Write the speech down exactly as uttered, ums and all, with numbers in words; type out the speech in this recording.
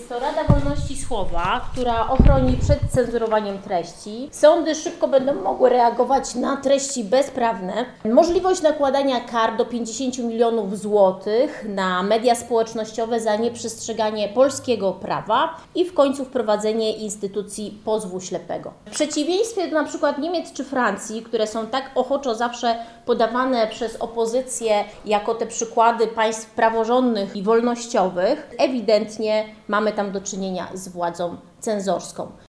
Jest to Rada Wolności Słowa, która ochroni przed cenzurowaniem treści. Sądy szybko będą mogły reagować na treści bezprawne. Możliwość nakładania kar do pięćdziesięciu milionów złotych na media społecznościowe za nieprzestrzeganie polskiego prawa i w końcu wprowadzenie instytucji pozwu ślepego. W przeciwieństwie do na przykład Niemiec czy Francji, które są tak ochoczo zawsze podawane przez opozycję jako te przykłady państw praworządnych i wolnościowych, ewidentnie mamy tam do czynienia z władzą cenzorską.